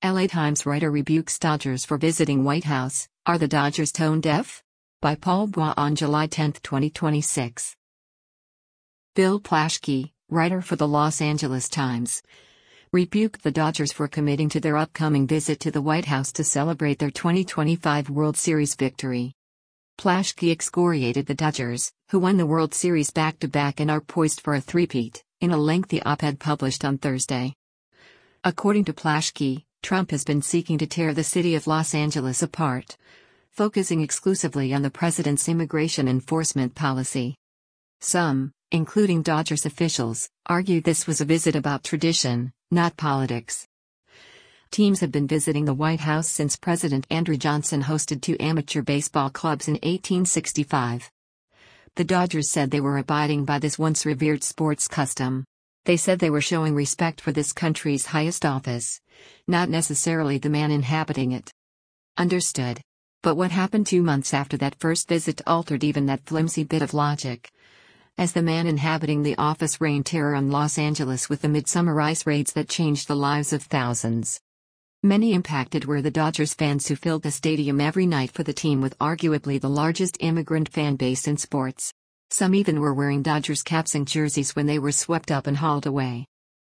LA Times writer rebukes Dodgers for visiting White House. Are the Dodgers tone deaf? By Paul Bois on July 10, 2026. Bill Plaschke, writer for the Los Angeles Times, rebuked the Dodgers for committing to their upcoming visit to the White House to celebrate their 2025 World Series victory. Plaschke excoriated the Dodgers, who won the World Series back-to-back and are poised for a three-peat, in a lengthy op-ed published on Thursday. According to Plaschke, Trump has been seeking to tear the city of Los Angeles apart, focusing exclusively on the president's immigration enforcement policy. Some, including Dodgers officials, argued this was a visit about tradition, not politics. Teams have been visiting the White House since President Andrew Johnson hosted two amateur baseball clubs in 1865. The Dodgers said they were abiding by this once revered sports custom. They said they were showing respect for this country's highest office, not necessarily the man inhabiting it. Understood. But what happened 2 months after that first visit altered even that flimsy bit of logic. As the man inhabiting the office rained terror on Los Angeles with the midsummer ice raids that changed the lives of thousands. Many impacted were the Dodgers fans who filled the stadium every night for the team with arguably the largest immigrant fan base in sports. Some even were wearing Dodgers caps and jerseys when they were swept up and hauled away.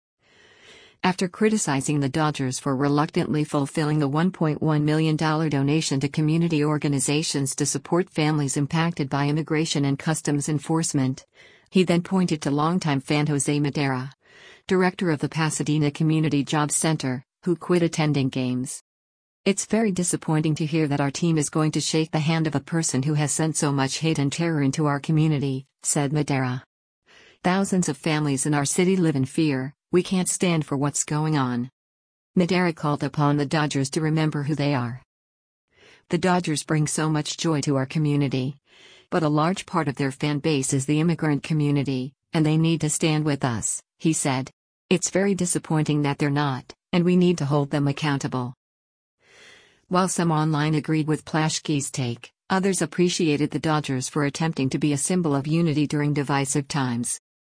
After criticizing the Dodgers for reluctantly fulfilling the $1.1 million donation to community organizations to support families impacted by immigration and customs enforcement, he then pointed to longtime fan Jose Madera, director of the Pasadena Community Jobs Center, who quit attending games. It's very disappointing to hear that our team is going to shake the hand of a person who has sent so much hate and terror into our community, said Madera. Thousands of families in our city live in fear. We can't stand for what's going on. Madera called upon the Dodgers to remember who they are. The Dodgers bring so much joy to our community. But a large part of their fan base is the immigrant community, and they need to stand with us, he said. It's very disappointing that they're not, and we need to hold them accountable. While some online agreed with Plaschke's take, others appreciated the Dodgers for attempting to be a symbol of unity during divisive times.